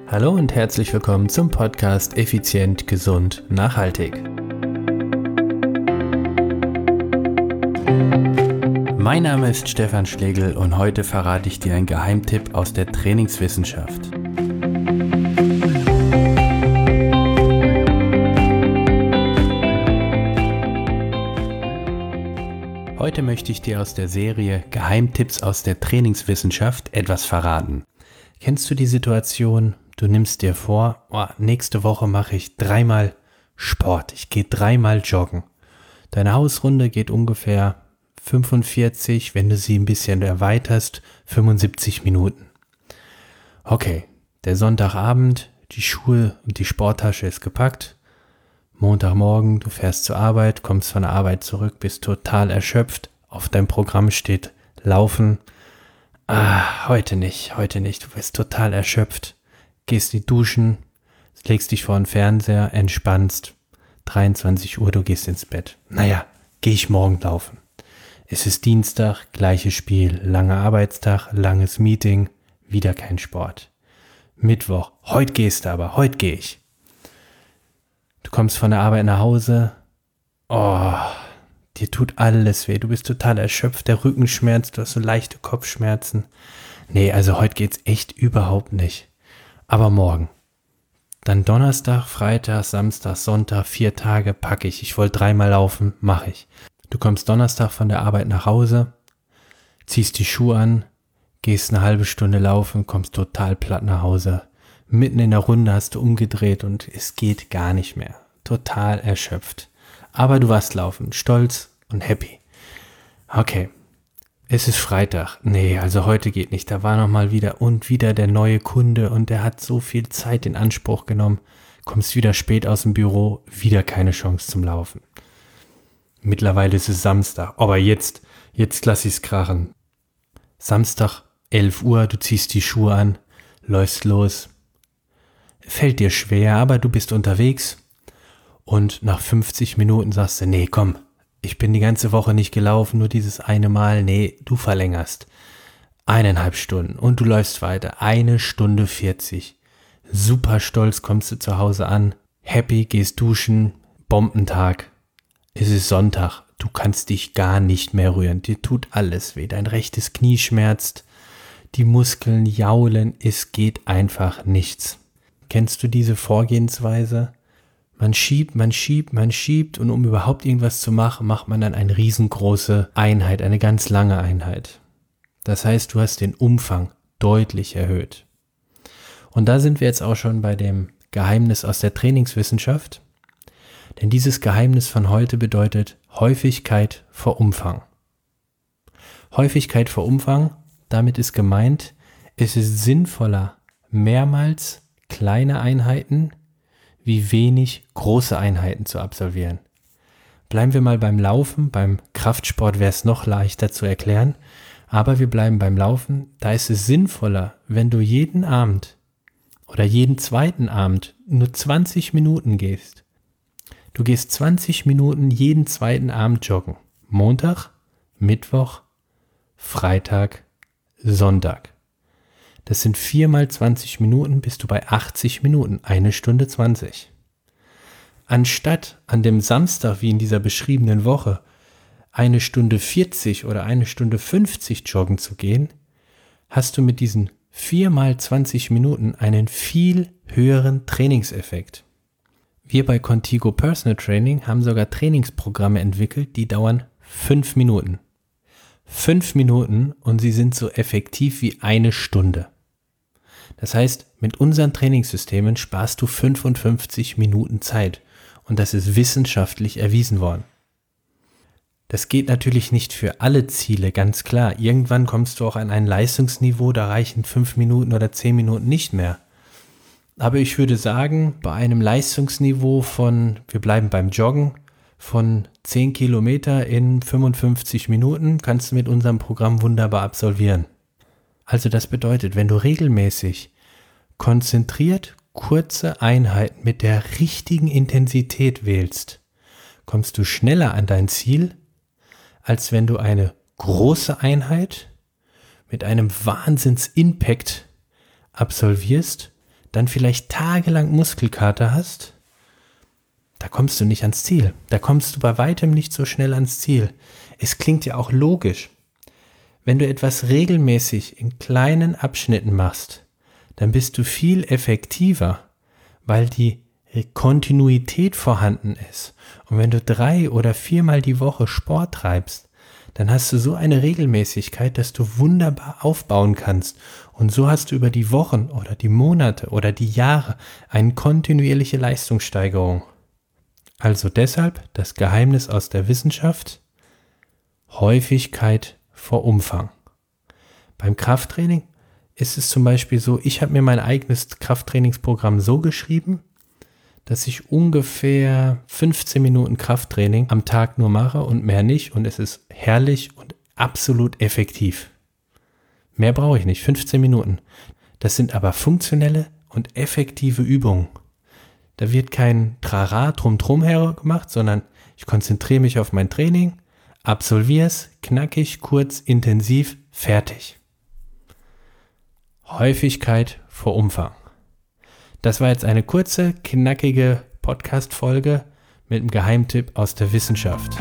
Hallo und herzlich willkommen zum Podcast Effizient, Gesund, Nachhaltig. Mein Name ist Stefan Schlegel und heute verrate ich dir einen Geheimtipp aus der Trainingswissenschaft. Heute möchte ich dir aus der Serie Geheimtipps aus der Trainingswissenschaft etwas verraten. Kennst du die Situation, du nimmst dir vor, nächste Woche mache ich 3-mal Sport, ich gehe 3-mal joggen. Deine Hausrunde geht ungefähr 45, wenn du sie ein bisschen erweiterst, 75 Minuten. Okay, der Sonntagabend, die Schuhe und die Sporttasche ist gepackt. Montagmorgen, du fährst zur Arbeit, kommst von der Arbeit zurück, bist total erschöpft. Auf deinem Programm steht Laufen. Heute nicht, du bist total erschöpft. Gehst in die Duschen, legst dich vor den Fernseher, entspannst. 23 Uhr, du gehst ins Bett. Gehe ich morgen laufen. Es ist Dienstag, gleiches Spiel, langer Arbeitstag, langes Meeting, wieder kein Sport. Mittwoch, heute gehe ich. Du kommst von der Arbeit nach Hause, dir tut alles weh, du bist total erschöpft, der Rücken schmerzt, du hast so leichte Kopfschmerzen. Heute geht's echt überhaupt nicht. Aber morgen. Dann Donnerstag, Freitag, Samstag, Sonntag, 4 Tage packe ich. Ich wollte 3-mal laufen, mache ich. Du kommst Donnerstag von der Arbeit nach Hause, ziehst die Schuhe an, gehst eine halbe Stunde laufen, kommst total platt nach Hause. Mitten in der Runde hast du umgedreht und es geht gar nicht mehr. Total erschöpft. Aber du warst laufen, stolz und happy. Okay, es ist Freitag. Heute geht nicht. Da war nochmal wieder der neue Kunde und der hat so viel Zeit in Anspruch genommen. Kommst wieder spät aus dem Büro, wieder keine Chance zum Laufen. Mittlerweile ist es Samstag, aber jetzt lass ich's krachen. Samstag, 11 Uhr, du ziehst die Schuhe an, läufst los. Fällt dir schwer, aber du bist unterwegs und nach 50 Minuten sagst du, komm, ich bin die ganze Woche nicht gelaufen, nur dieses eine Mal, du verlängerst. 1,5 Stunden und du läufst weiter, 1 Stunde 40. Super stolz kommst du zu Hause an, happy, gehst duschen, Bombentag. Es ist Sonntag, du kannst dich gar nicht mehr rühren, dir tut alles weh, dein rechtes Knie schmerzt, die Muskeln jaulen, es geht einfach nichts. Kennst du diese Vorgehensweise? Man schiebt und um überhaupt irgendwas zu machen, macht man dann eine riesengroße Einheit, eine ganz lange Einheit. Das heißt, du hast den Umfang deutlich erhöht. Und da sind wir jetzt auch schon bei dem Geheimnis aus der Trainingswissenschaft. Denn dieses Geheimnis von heute bedeutet Häufigkeit vor Umfang. Häufigkeit vor Umfang, damit ist gemeint, es ist sinnvoller, mehrmals kleine Einheiten wie wenig große Einheiten zu absolvieren. Bleiben wir mal beim Laufen, beim Kraftsport wäre es noch leichter zu erklären, aber wir bleiben beim Laufen, da ist es sinnvoller, wenn du jeden Abend oder jeden zweiten Abend nur 20 Minuten gehst. Du gehst 20 Minuten jeden zweiten Abend joggen. Montag, Mittwoch, Freitag, Sonntag. Das sind 4-mal 20 Minuten, bist du bei 80 Minuten, 1 Stunde 20. Anstatt an dem Samstag, wie in dieser beschriebenen Woche, 1 Stunde 40 oder 1 Stunde 50 joggen zu gehen, hast du mit diesen 4-mal 20 Minuten einen viel höheren Trainingseffekt. Wir bei Contigo Personal Training haben sogar Trainingsprogramme entwickelt, die dauern 5 Minuten. 5 Minuten und sie sind so effektiv wie 1 Stunde. Das heißt, mit unseren Trainingssystemen sparst du 55 Minuten Zeit und das ist wissenschaftlich erwiesen worden. Das geht natürlich nicht für alle Ziele, ganz klar. Irgendwann kommst du auch an ein Leistungsniveau, da reichen 5 Minuten oder 10 Minuten nicht mehr. Aber ich würde sagen, bei einem Leistungsniveau wir bleiben beim Joggen, von 10 Kilometer in 55 Minuten kannst du mit unserem Programm wunderbar absolvieren. Also das bedeutet, wenn du regelmäßig konzentriert kurze Einheiten mit der richtigen Intensität wählst, kommst du schneller an dein Ziel, als wenn du eine große Einheit mit einem Wahnsinns-Impact absolvierst, dann vielleicht tagelang Muskelkater hast, da kommst du nicht ans Ziel. Da kommst du bei weitem nicht so schnell ans Ziel. Es klingt ja auch logisch. Wenn du etwas regelmäßig in kleinen Abschnitten machst, dann bist du viel effektiver, weil die Kontinuität vorhanden ist. Und wenn du 3 oder 4-mal die Woche Sport treibst, dann hast du so eine Regelmäßigkeit, dass du wunderbar aufbauen kannst. Und so hast du über die Wochen oder die Monate oder die Jahre eine kontinuierliche Leistungssteigerung. Also deshalb das Geheimnis aus der Wissenschaft: Häufigkeit vor Umfang. Beim Krafttraining ist es zum Beispiel so, ich habe mir mein eigenes Krafttrainingsprogramm so geschrieben, dass ich ungefähr 15 Minuten Krafttraining am Tag nur mache und mehr nicht, und es ist herrlich und absolut effektiv. Mehr brauche ich nicht, 15 Minuten. Das sind aber funktionelle und effektive Übungen. Da wird kein Trara drum hergemacht, sondern ich konzentriere mich auf mein Training, absolviere es, knackig, kurz, intensiv, fertig. Häufigkeit vor Umfang. Das war jetzt eine kurze, knackige Podcast-Folge mit einem Geheimtipp aus der Wissenschaft.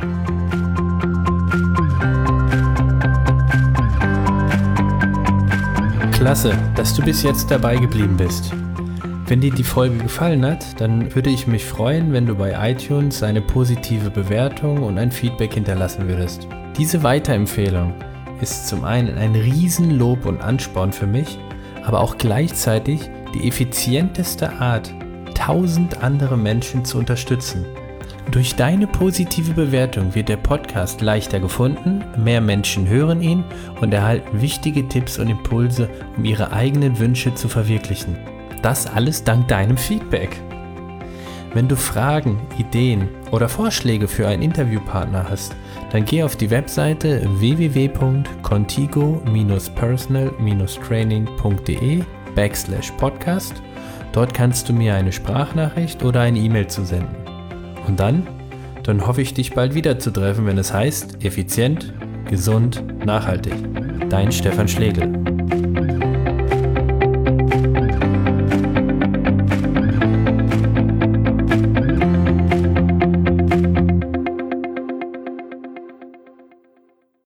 Klasse, dass du bis jetzt dabei geblieben bist. Wenn dir die Folge gefallen hat, dann würde ich mich freuen, wenn du bei iTunes eine positive Bewertung und ein Feedback hinterlassen würdest. Diese Weiterempfehlung ist zum einen ein Riesenlob und Ansporn für mich, aber auch gleichzeitig die effizienteste Art, 1000 andere Menschen zu unterstützen. Durch deine positive Bewertung wird der Podcast leichter gefunden, mehr Menschen hören ihn und erhalten wichtige Tipps und Impulse, um ihre eigenen Wünsche zu verwirklichen. Das alles dank deinem Feedback. Wenn du Fragen, Ideen oder Vorschläge für einen Interviewpartner hast, dann geh auf die Webseite www.contigo-personal-training.de/podcast. Dort kannst du mir eine Sprachnachricht oder eine E-Mail zusenden. Und dann hoffe ich, dich bald wieder zu treffen, wenn es heißt: effizient, gesund, nachhaltig. Dein Stefan Schlegel.